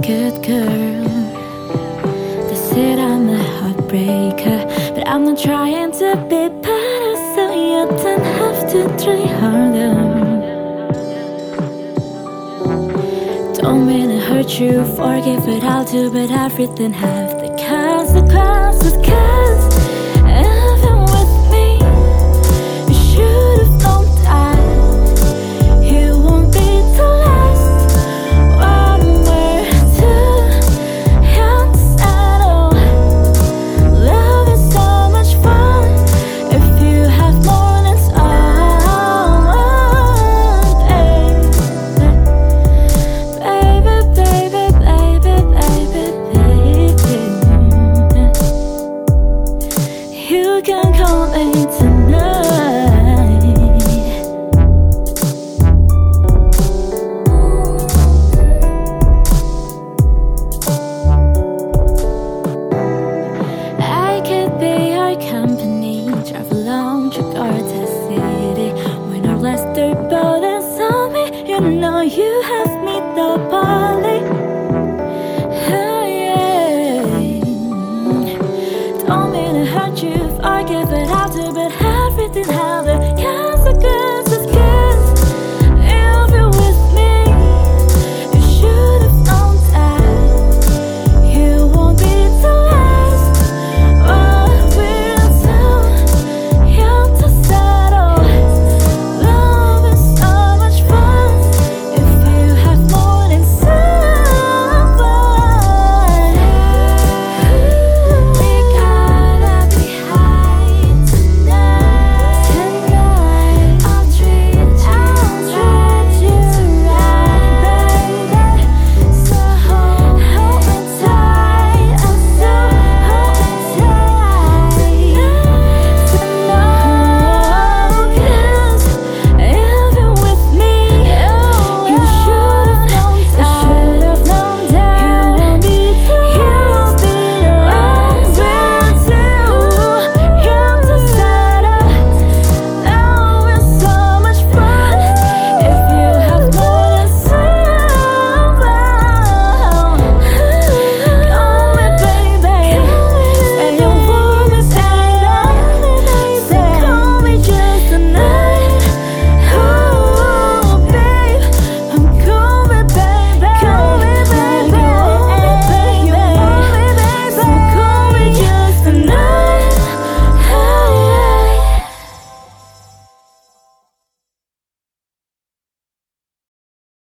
good girl. They said I'm a heartbreaker, but I'm not trying to be better, so you don't have to try harder. Don't mean to hurt you, forgive what I'll do, but everything have the consequences. 'Cause even with me, you should have known that it won't be the last when we're too young to settle. Love is so much fun if you have more than someone, baby. Baby, baby, baby, baby, baby. You can call me tonight. I could be your company, drive along Jakarta City. When our last third boat is on me, you know you have me the body.